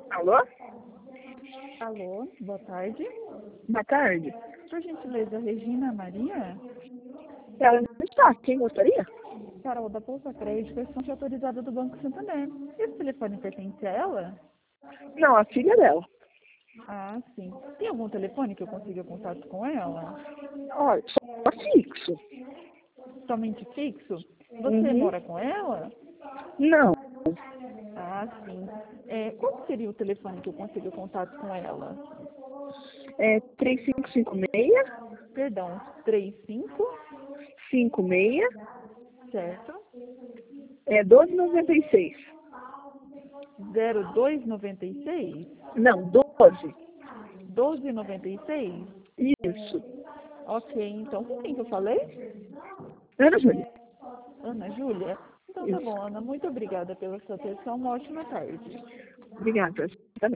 Alô? Alô, boa tarde. Boa tarde. Por gentileza, Regina Maria? Ela não está. Quem gostaria? Carol da Pousa Crédito, fonte autorizada do Banco Santander. Esse telefone pertence a ela? Não, a filha dela. Ah, sim. Tem algum telefone que eu consiga contato com ela? Olha, só fixo. Somente fixo? Você Uhum. mora com ela? Não. Ah, sim. Qual seria o telefone que eu consiga contato com ela? É 3556 Perdão, 35, 56 certo? 1296. 0296? Não, 12. 1296? Isso. Ok, então com quem que eu falei? Ana Júlia. Ana Júlia? Então tá Isso. bom, Ana. Muito obrigada pela sua atenção. Uma ótima tarde. Obrigada.